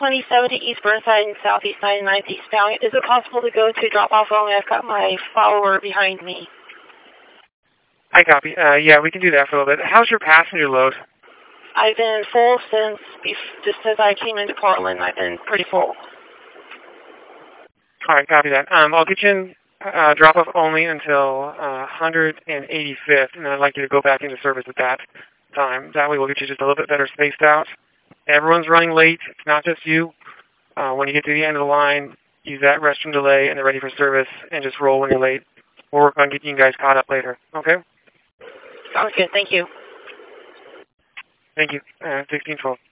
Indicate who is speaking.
Speaker 1: 2070 East Burnside and Southeast 99th eastbound. Is it possible to go to drop-off only? I've got my follower behind me.
Speaker 2: I copy. Yeah, we can do that for a little bit. How's your passenger load?
Speaker 1: I've been full just as I came into Portland. I've been pretty full.
Speaker 2: All right, copy that. I'll get you in drop-off only until 185th, and then I'd like you to go back into service at that time. That way we'll get you just a little bit better spaced out. Everyone's running late. It's not just you. When you get to the end of the line, use that restroom delay, and they're ready for service, and just roll when you're late. We'll work on getting you guys caught up later. Okay?
Speaker 1: Sounds good. Thank you.
Speaker 2: Thank you. 1612.